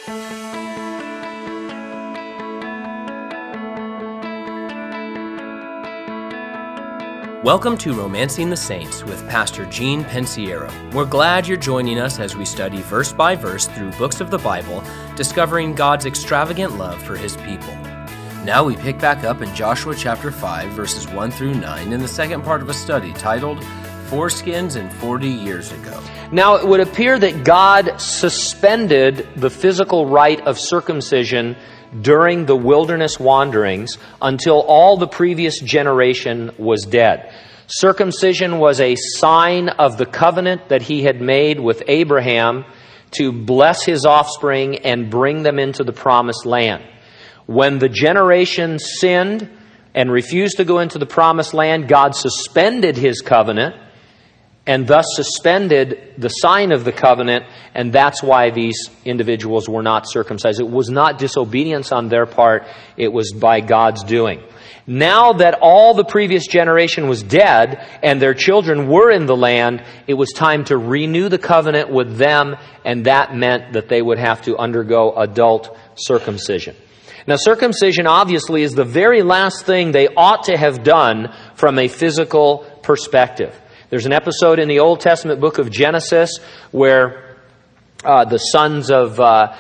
Welcome to Romancing the Saints with Pastor Gene Pensiero. We're glad you're joining us as we study verse by verse through books of the Bible, discovering God's extravagant love for His people. Now we pick back up in Joshua chapter 5, verses 1 through 9, in the second part of a study titled, Foreskins and 40 Years Ago. Now it would appear that God suspended the physical rite of circumcision during the wilderness wanderings until all the previous generation was dead. Circumcision was a sign of the covenant that He had made with Abraham to bless his offspring and bring them into the promised land. When the generation sinned and refused to go into the promised land, God suspended His covenant and thus suspended the sign of the covenant, and that's why these individuals were not circumcised. It was not disobedience on their part, it was by God's doing. Now that all the previous generation was dead and their children were in the land, it was time to renew the covenant with them, and that meant that they would have to undergo adult circumcision. Now, circumcision obviously is the very last thing they ought to have done from a physical perspective. There's an episode in the Old Testament book of Genesis where the sons of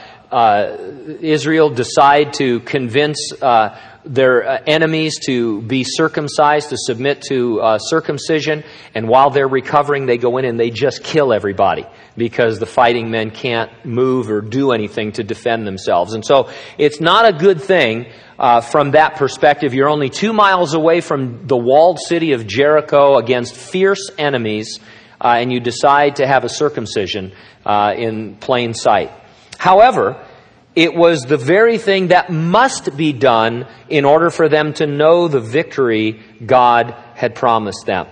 Israel decide to convince their enemies to be circumcised, to submit to circumcision. And while they're recovering, they go in and they just kill everybody because the fighting men can't move or do anything to defend themselves. And so it's not a good thing from that perspective. You're only 2 miles away from the walled city of Jericho against fierce enemies, and you decide to have a circumcision in plain sight. However, it was the very thing that must be done in order for them to know the victory God had promised them.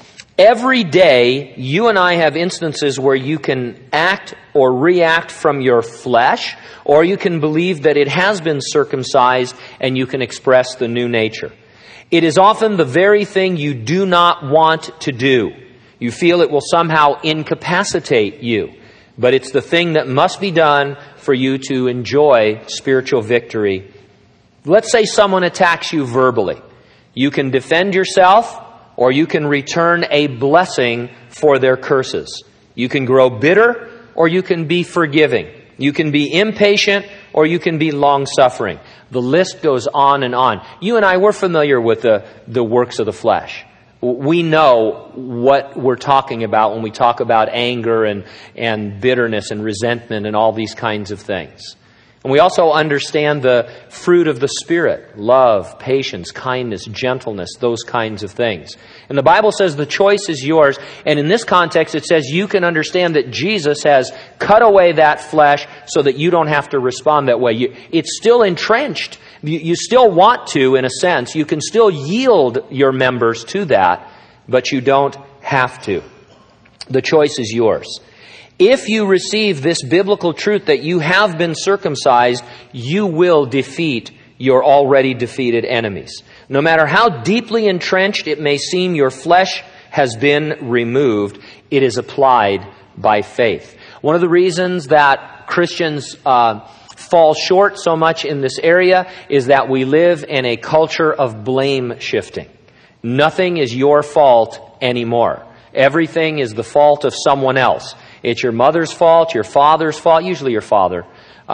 Every day, you and I have instances where you can act or react from your flesh, or you can believe that it has been circumcised and you can express the new nature. It is often the very thing you do not want to do. You feel it will somehow incapacitate you, but it's the thing that must be done for you to enjoy spiritual victory. Let's say someone attacks you verbally. You can defend yourself, or you can return a blessing for their curses. You can grow bitter, or you can be forgiving. You can be impatient, or you can be long-suffering. The list goes on and on. You and I, we're familiar with the works of the flesh. We know what we're talking about when we talk about anger and bitterness and resentment and all these kinds of things. And we also understand the fruit of the Spirit: love, patience, kindness, gentleness, those kinds of things. And the Bible says the choice is yours. And in this context, it says you can understand that Jesus has cut away that flesh so that you don't have to respond that way. It's still entrenched. You still want to, in a sense. You can still yield your members to that, but you don't have to. The choice is yours. If you receive this biblical truth that you have been circumcised, you will defeat your already defeated enemies. No matter how deeply entrenched it may seem your flesh has been removed, it is applied by faith. One of the reasons that Christians fall short so much in this area is that we live in a culture of blame shifting. Nothing is your fault anymore. Everything is the fault of someone else. It's your mother's fault, your father's fault, usually your father.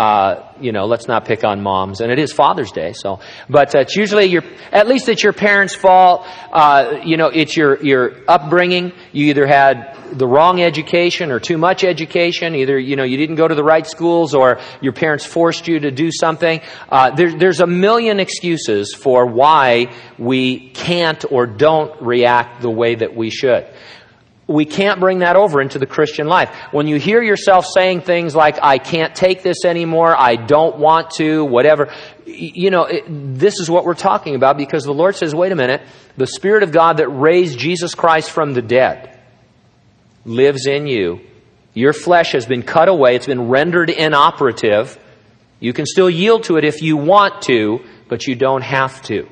Let's not pick on moms, and it is Father's Day, but it's usually at least it's your parents' fault. It's your upbringing. You either had the wrong education or too much education. Either, you didn't go to the right schools, or your parents forced you to do something. There's a million excuses for why we can't or don't react the way that we should. We can't bring that over into the Christian life. When you hear yourself saying things like, I can't take this anymore, I don't want to, whatever, this is what we're talking about, because the Lord says, wait a minute, the Spirit of God that raised Jesus Christ from the dead lives in you. Your flesh has been cut away. It's been rendered inoperative. You can still yield to it if you want to, but you don't have to.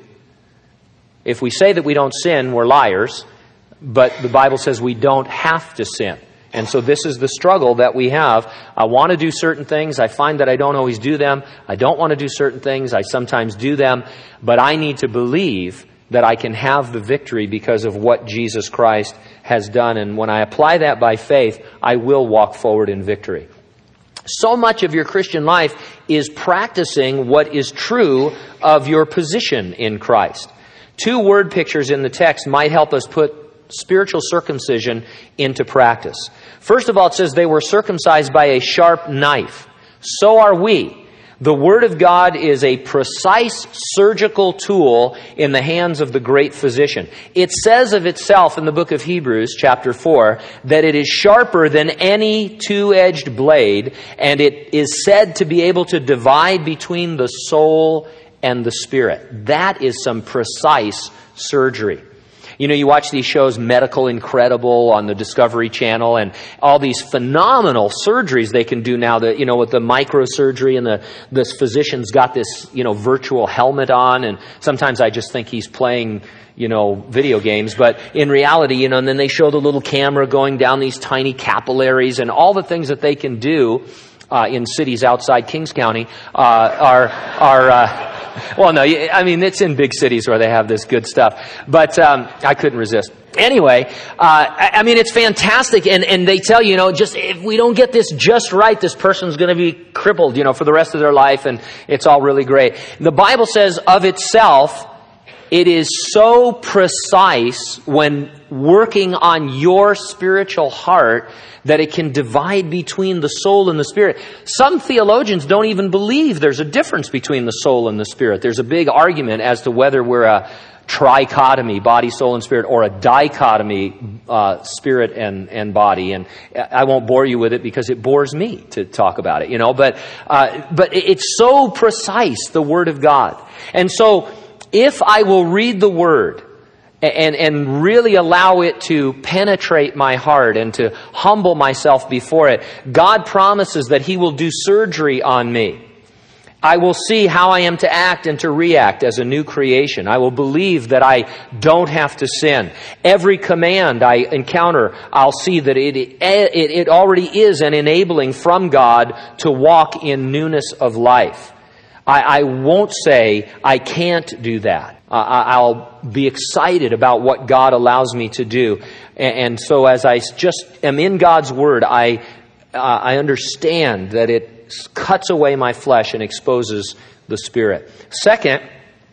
If we say that we don't sin, we're liars. But the Bible says we don't have to sin. And so this is the struggle that we have. I want to do certain things. I find that I don't always do them. I don't want to do certain things. I sometimes do them. But I need to believe that I can have the victory because of what Jesus Christ has done. And when I apply that by faith, I will walk forward in victory. So much of your Christian life is practicing what is true of your position in Christ. 2 word pictures in the text might help us put spiritual circumcision into practice. First of all, it says they were circumcised by a sharp knife. So are we. The Word of God is a precise surgical tool in the hands of the great physician. It says of itself in the book of Hebrews, chapter 4, that it is sharper than any two-edged blade, and it is said to be able to divide between the soul and the spirit. That is some precise surgery. You know, you watch these shows, Medical Incredible on the Discovery Channel, and all these phenomenal surgeries they can do now that, you know, with the microsurgery, and this physician's got this, you know, virtual helmet on, and sometimes I just think he's playing, you know, video games, but in reality, you know, and then they show the little camera going down these tiny capillaries, and all the things that they can do in cities outside Kings County well, no, I mean, it's in big cities where they have this good stuff. But I couldn't resist. Anyway, I mean, it's fantastic. And they tell you, you know, just if we don't get this just right, this person's going to be crippled, you know, for the rest of their life. And it's all really great. The Bible says of itself, it is so precise when working on your spiritual heart that it can divide between the soul and the spirit. Some theologians don't even believe there's a difference between the soul and the spirit. There's a big argument as to whether we're a trichotomy, body, soul, and spirit, or a dichotomy, spirit and body. And I won't bore you with it because it bores me to talk about it, you know. But it's so precise, the Word of God. And so if I will read the Word and really allow it to penetrate my heart and to humble myself before it, God promises that He will do surgery on me. I will see how I am to act and to react as a new creation. I will believe that I don't have to sin. Every command I encounter, I'll see that it already is an enabling from God to walk in newness of life. I won't say I can't do that. I'll be excited about what God allows me to do. And so as I just am in God's Word, I understand that it cuts away my flesh and exposes the Spirit. Second,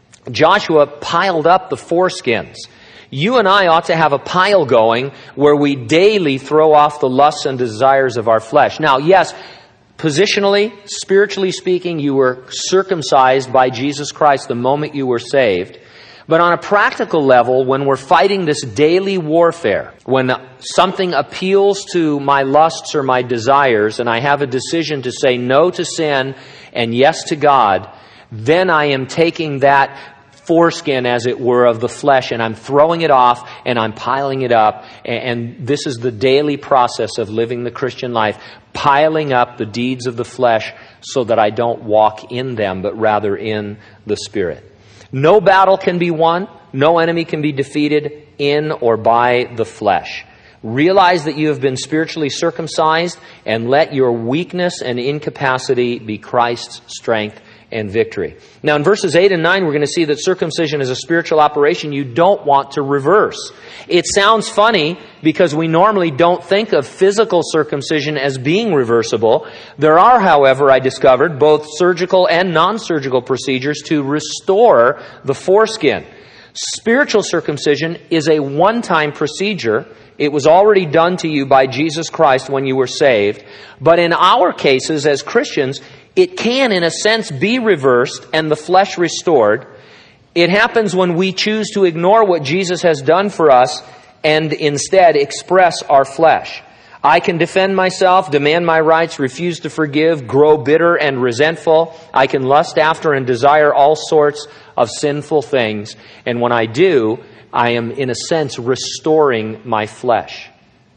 Joshua piled up the foreskins. You and I ought to have a pile going where we daily throw off the lusts and desires of our flesh. Now, yes, positionally, spiritually speaking, you were circumcised by Jesus Christ the moment you were saved. But on a practical level, when we're fighting this daily warfare, when something appeals to my lusts or my desires, and I have a decision to say no to sin and yes to God, then I am taking that foreskin, as it were, of the flesh, and I'm throwing it off and I'm piling it up. And this is the daily process of living the Christian life, piling up the deeds of the flesh so that I don't walk in them, but rather in the Spirit. No battle can be won, no enemy can be defeated in or by the flesh. Realize that you have been spiritually circumcised, and let your weakness and incapacity be Christ's strength and victory. Now in verses 8 and 9, we're going to see that circumcision is a spiritual operation you don't want to reverse. It sounds funny because we normally don't think of physical circumcision as being reversible. There are, however, I discovered, both surgical and non-surgical procedures to restore the foreskin. Spiritual circumcision is a one-time procedure. It was already done to you by Jesus Christ when you were saved. But in our cases as Christians, it can, in a sense, be reversed and the flesh restored. It happens when we choose to ignore what Jesus has done for us and instead express our flesh. I can defend myself, demand my rights, refuse to forgive, grow bitter and resentful. I can lust after and desire all sorts of sinful things. And when I do, I am, in a sense, restoring my flesh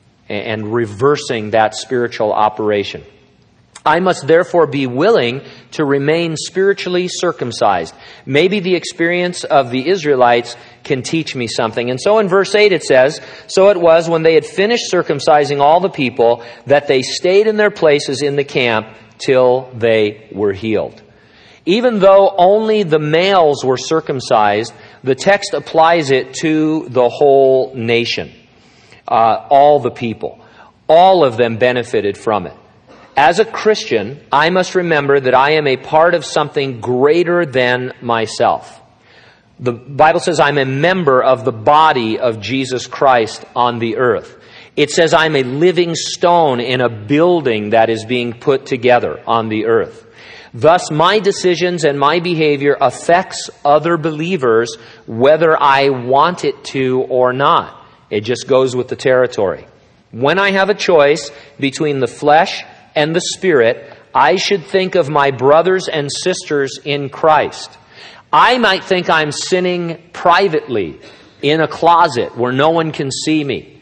and reversing that spiritual operation. I must therefore be willing to remain spiritually circumcised. Maybe the experience of the Israelites can teach me something. And so in verse 8 it says, "So it was when they had finished circumcising all the people that they stayed in their places in the camp till they were healed." Even though only the males were circumcised, the text applies it to the whole nation, all the people. All of them benefited from it. As a Christian, I must remember that I am a part of something greater than myself. The Bible says I'm a member of the body of Jesus Christ on the earth. It says I'm a living stone in a building that is being put together on the earth. Thus, my decisions and my behavior affects other believers whether I want it to or not. It just goes with the territory. When I have a choice between the flesh and the Spirit, I should think of my brothers and sisters in Christ. I might think I'm sinning privately in a closet where no one can see me.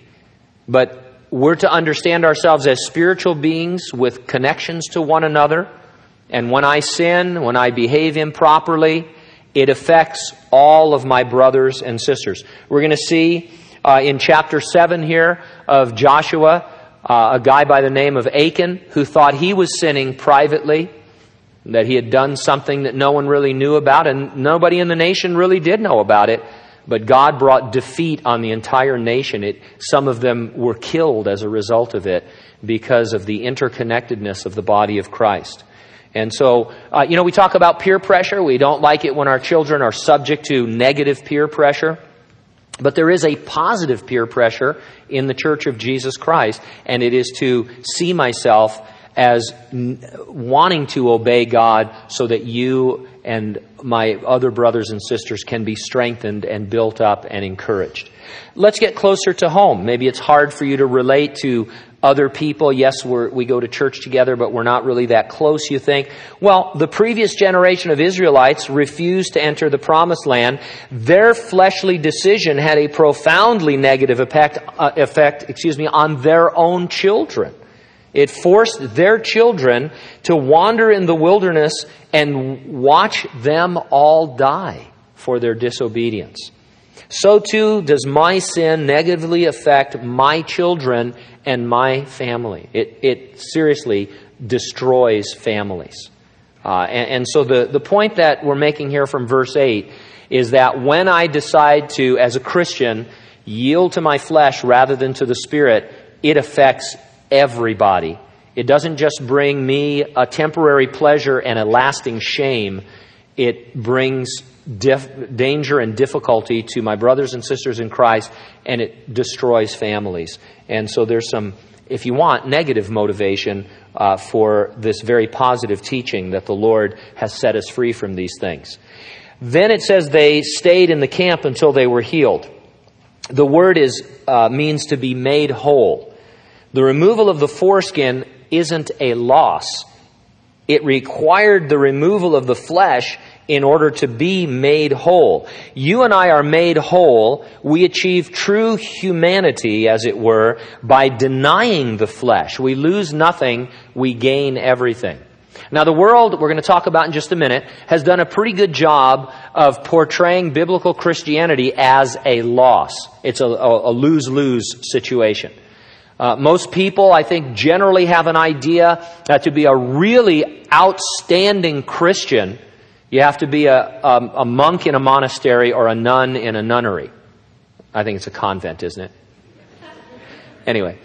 But we're to understand ourselves as spiritual beings with connections to one another. And when I sin, when I behave improperly, it affects all of my brothers and sisters. We're going to see in chapter 7 here of Joshua, a guy by the name of Achan who thought he was sinning privately, that he had done something that no one really knew about, and nobody in the nation really did know about it. But God brought defeat on the entire nation. Some of them were killed as a result of it because of the interconnectedness of the body of Christ. And so, we talk about peer pressure. We don't like it when our children are subject to negative peer pressure. But there is a positive peer pressure in the Church of Jesus Christ, and it is to see myself as wanting to obey God so that you and my other brothers and sisters can be strengthened and built up and encouraged. Let's get closer to home. Maybe it's hard for you to relate to other people. Yes, we go to church together, but we're not really that close, you think. Well, the previous generation of Israelites refused to enter the Promised Land. Their fleshly decision had a profoundly negative effect on their own children. It forced their children to wander in the wilderness and watch them all die for their disobedience. So too does my sin negatively affect my children and my family. It seriously destroys families. And so the point that we're making here from verse 8 is that when I decide to, as a Christian, yield to my flesh rather than to the Spirit, it affects everybody. It doesn't just bring me a temporary pleasure and a lasting shame. It brings danger and difficulty to my brothers and sisters in Christ, and it destroys families. And so there's some, if you want, negative motivation for this very positive teaching that the Lord has set us free from these things. Then it says they stayed in the camp until they were healed. The word means to be made whole. The removal of the foreskin isn't a loss. It required the removal of the flesh in order to be made whole. You and I are made whole. We achieve true humanity, as it were, by denying the flesh. We lose nothing, we gain everything. Now, the world, we're going to talk about in just a minute, has done a pretty good job of portraying biblical Christianity as a loss. It's a lose-lose situation. Most people, I think, generally have an idea that to be a really outstanding Christian, you have to be a monk in a monastery or a nun in a nunnery. I think it's a convent, isn't it? Anyway.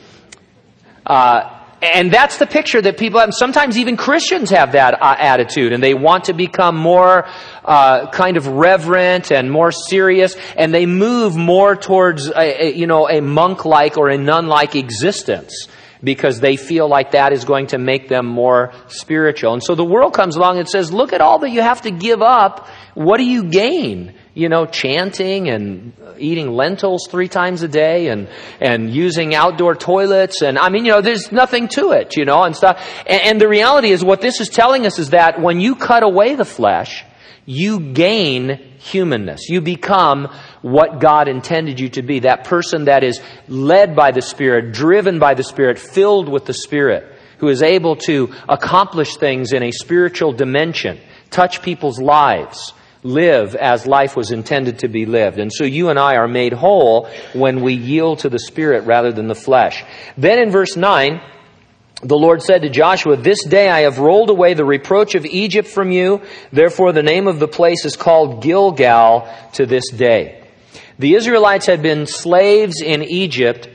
And that's the picture that people have. Sometimes even Christians have that attitude, and they want to become more kind of reverent and more serious, and they move more towards a monk-like or a nun-like existence because they feel like that is going to make them more spiritual. And so the world comes along and says, look at all that you have to give up. What do you gain? Chanting and eating lentils 3 times a day and using outdoor toilets. And there's nothing to it, and stuff. And the reality is what this is telling us is that when you cut away the flesh, you gain humanness. You become what God intended you to be. That person that is led by the Spirit, driven by the Spirit, filled with the Spirit, who is able to accomplish things in a spiritual dimension, touch people's lives, live as life was intended to be lived. And so you and I are made whole when we yield to the Spirit rather than the flesh. Then in verse 9, the Lord said to Joshua, "This day I have rolled away the reproach of Egypt from you. Therefore the name of the place is called Gilgal to this day." The Israelites had been slaves in Egypt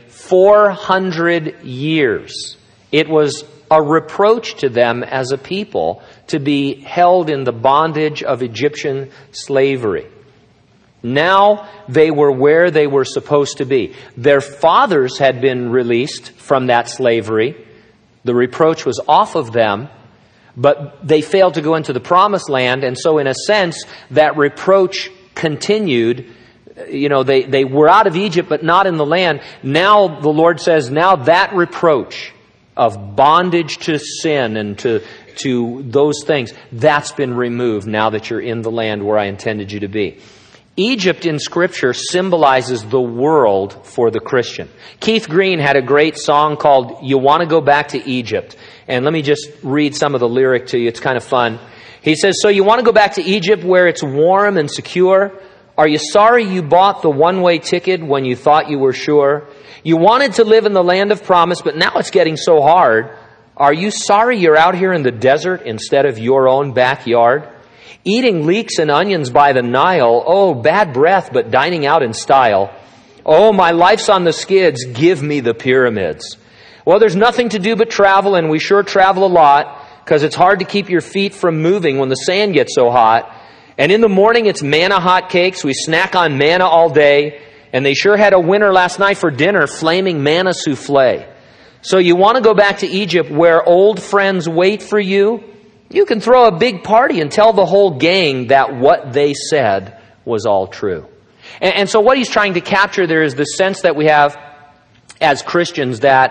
400 years. It was a reproach to them as a people to be held in the bondage of Egyptian slavery. Now they were where they were supposed to be. Their fathers had been released from that slavery. The reproach was off of them, but they failed to go into the promised land, and so in a sense, that reproach continued. They were out of Egypt, but not in the land. Now the Lord says, now that reproach of bondage to sin and to those things, that's been removed now that you're in the land where I intended you to be. Egypt in Scripture symbolizes the world for the Christian. Keith Green had a great song called "You Want to Go Back to Egypt." And let me just read some of the lyric to you. It's kind of fun. He says, "So you want to go back to Egypt where it's warm and secure? Are you sorry you bought the one-way ticket when you thought you were sure? You wanted to live in the land of promise, but now it's getting so hard. Are you sorry you're out here in the desert instead of your own backyard? Eating leeks and onions by the Nile. Oh, bad breath, but dining out in style. Oh, my life's on the skids. Give me the pyramids. Well, there's nothing to do but travel, and we sure travel a lot, because it's hard to keep your feet from moving when the sand gets so hot. And in the morning, it's manna hot cakes. We snack on manna all day. And they sure had a winner last night for dinner, flaming manna souffle. So you want to go back to Egypt where old friends wait for you? You can throw a big party and tell the whole gang that what they said was all true." And so what he's trying to capture there is the sense that we have as Christians that,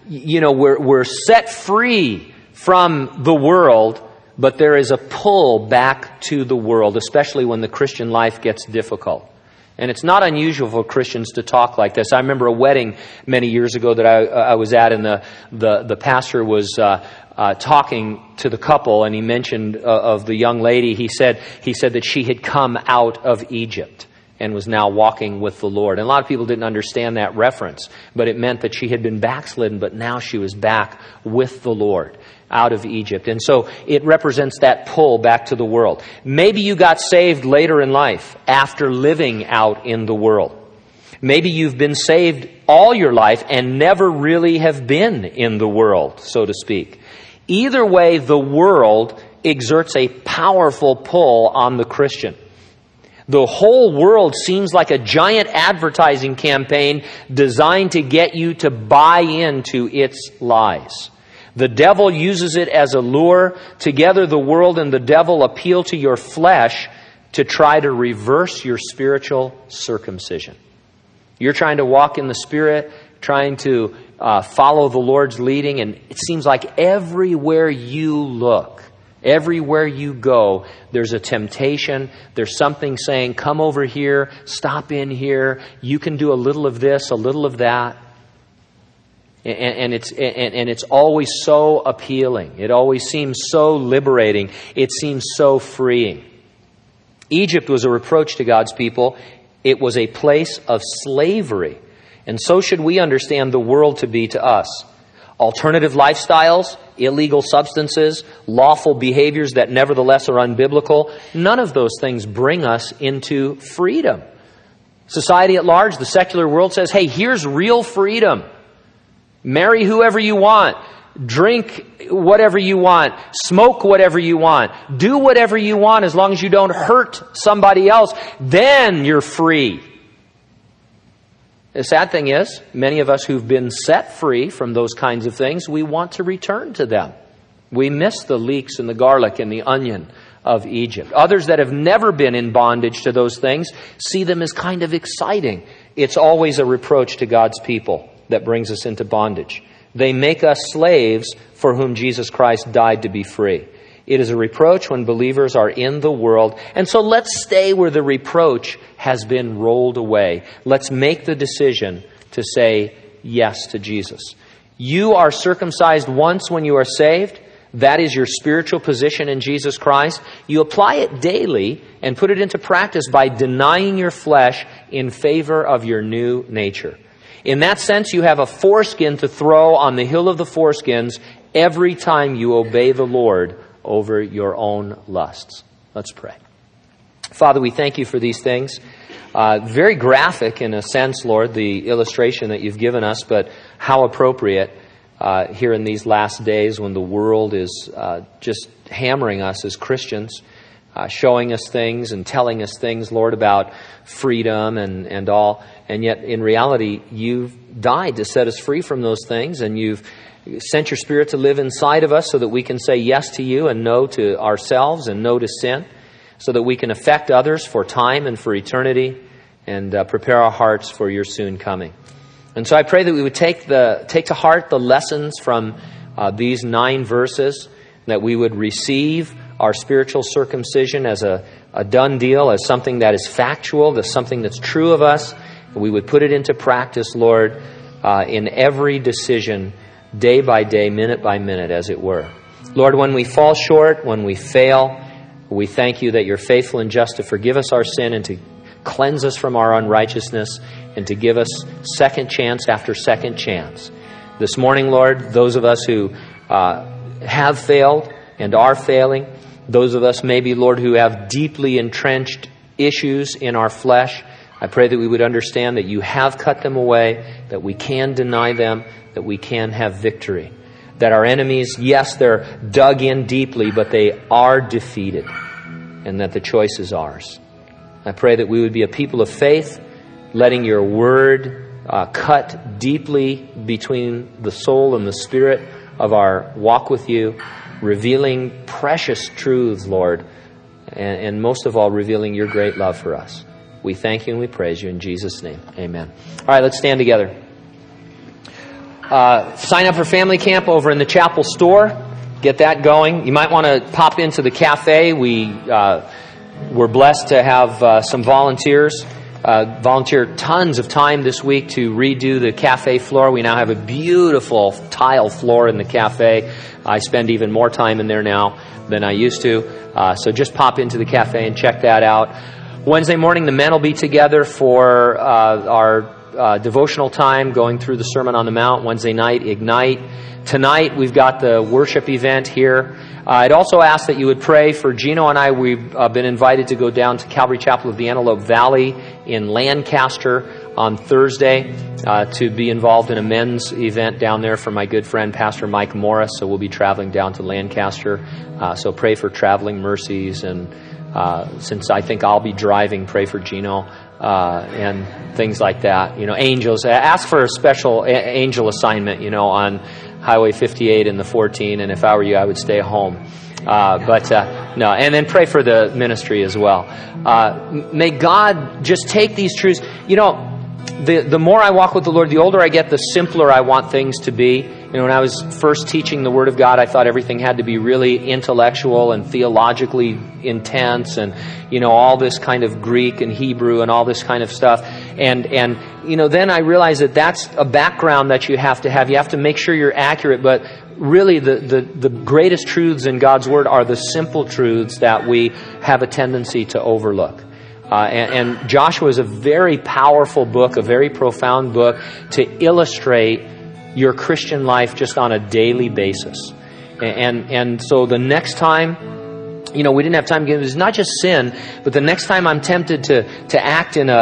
we're set free from the world, but there is a pull back to the world, especially when the Christian life gets difficult. And it's not unusual for Christians to talk like this. I remember a wedding many years ago that I was at, and the pastor was talking to the couple, and he mentioned of the young lady. He said that she had come out of Egypt and was now walking with the Lord. And a lot of people didn't understand that reference, but it meant that she had been backslidden, but now she was back with the Lord out of Egypt. And so it represents that pull back to the world. Maybe you got saved later in life after living out in the world. Maybe you've been saved all your life and never really have been in the world, so to speak. Either way, the world exerts a powerful pull on the Christian. The whole world seems like a giant advertising campaign designed to get you to buy into its lies. The devil uses it as a lure. Together, the world and the devil appeal to your flesh to try to reverse your spiritual circumcision. You're trying to walk in the Spirit, trying to follow the Lord's leading, and it seems like everywhere you look, everywhere you go, there's a temptation. There's something saying, come over here, stop in here. You can do a little of this, a little of that. And it's always so appealing. It always seems so liberating. It seems so freeing. Egypt was a reproach to God's people. It was a place of slavery. And so should we understand the world to be to us. Alternative lifestyles, illegal substances, lawful behaviors that nevertheless are unbiblical, none of those things bring us into freedom. Society at large, the secular world says, hey, here's real freedom. Marry whoever you want. Drink whatever you want. Smoke whatever you want. Do whatever you want as long as you don't hurt somebody else. Then you're free. The sad thing is, many of us who've been set free from those kinds of things, we want to return to them. We miss the leeks and the garlic and the onion of Egypt. Others that have never been in bondage to those things see them as kind of exciting. It's always a reproach to God's people that brings us into bondage. They make us slaves for whom Jesus Christ died to be free. It is a reproach when believers are in the world. And so let's stay where the reproach has been rolled away. Let's make the decision to say yes to Jesus. You are circumcised once when you are saved. that is your spiritual position in Jesus Christ, you apply it daily and put it into practice by denying your flesh in favor of your new nature. In that sense, you have a foreskin to throw on the hill of the foreskins every time you obey the Lord over your own lusts. Let's pray. Father, we thank you for these things. Very graphic in a sense, Lord, the illustration that you've given us, but how appropriate here in these last days when the world is just hammering us as Christians, showing us things and telling us things, Lord, about freedom and all. And yet, in reality, you've died to set us free from those things, and you've sent your Spirit to live inside of us so that we can say yes to you and no to ourselves and no to sin, so that we can affect others for time and for eternity and prepare our hearts for your soon coming. And so I pray that we would take to heart the lessons from these 9 verses, that we would receive our spiritual circumcision as a done deal, as something that is factual, as something that's true of us. And we would put it into practice, Lord, in every decision, day by day, minute by minute, as it were. Lord, when we fall short, when we fail, we thank you that you're faithful and just to forgive us our sin and to cleanse us from our unrighteousness and to give us second chance after second chance. This morning, Lord, those of us who have failed and are failing, those of us maybe, Lord, who have deeply entrenched issues in our flesh, I pray that we would understand that you have cut them away, that we can deny them, that we can have victory. That our enemies, yes, they're dug in deeply, but they are defeated, and that the choice is ours. I pray that we would be a people of faith, letting your word cut deeply between the soul and the spirit of our walk with you, revealing precious truths, Lord, and most of all, revealing your great love for us. We thank you and we praise you in Jesus' name. Amen. All right, let's stand together. Sign up for family camp over in the chapel store. Get that going. You might want to pop into the cafe. We're blessed to have some volunteers volunteer tons of time this week to redo the cafe floor. We now have a beautiful tile floor in the cafe. I spend even more time in there now than I used to. So just pop into the cafe and check that out. Wednesday morning, the men will be together for our devotional time, going through the Sermon on the Mount. Wednesday night, Ignite. Tonight, we've got the worship event here. I'd also ask that you would pray for Gino and I. We've been invited to go down to Calvary Chapel of the Antelope Valley in Lancaster on Thursday to be involved in a men's event down there for my good friend, Pastor Mike Morris. So we'll be traveling down to Lancaster. So pray for traveling mercies. And since I think I'll be driving, pray for Gino and things like that. You know, angels. Ask for a special angel assignment, you know, on Highway 58 and the 14, and if I were you, I would stay home. No, and then pray for the ministry as well. May God just take these truths. You know, the more I walk with the Lord, the older I get, the simpler I want things to be. You know, when I was first teaching the Word of God, I thought everything had to be really intellectual and theologically intense and, you know, all this kind of Greek and Hebrew and all this kind of stuff. And you know, then I realized that that's a background that you have to have. You have to make sure you're accurate, but really the greatest truths in God's Word are the simple truths that we have a tendency to overlook. And Joshua is a very powerful book, a very profound book to illustrate your Christian life just on a daily basis. And so the next time, you know, we didn't have time to get into this, not just sin, but the next time I'm tempted to act in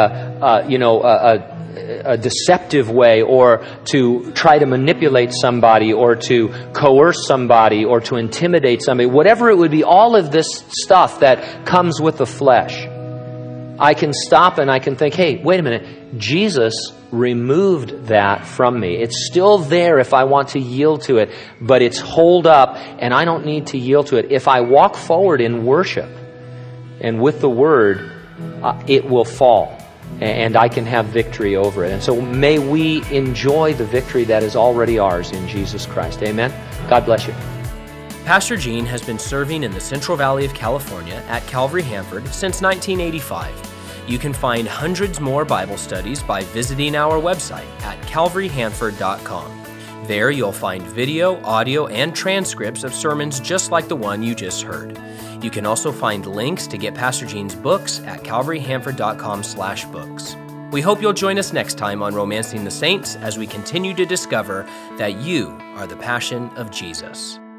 a deceptive way, or to try to manipulate somebody, or to coerce somebody, or to intimidate somebody, whatever it would be, all of this stuff that comes with the flesh, I can stop and I can think, hey, wait a minute, Jesus removed that from me. It's still there if I want to yield to it, but it's holed up and I don't need to yield to it. If I walk forward in worship and with the Word, it will fall and I can have victory over it. And so may we enjoy the victory that is already ours in Jesus Christ. Amen. God bless you. Pastor Gene has been serving in the Central Valley of California at Calvary Hanford since 1985. You can find hundreds more Bible studies by visiting our website at calvaryhanford.com. There you'll find video, audio, and transcripts of sermons just like the one you just heard. You can also find links to get Pastor Gene's books at calvaryhanford.com/books. We hope you'll join us next time on Romancing the Saints as we continue to discover that you are the passion of Jesus.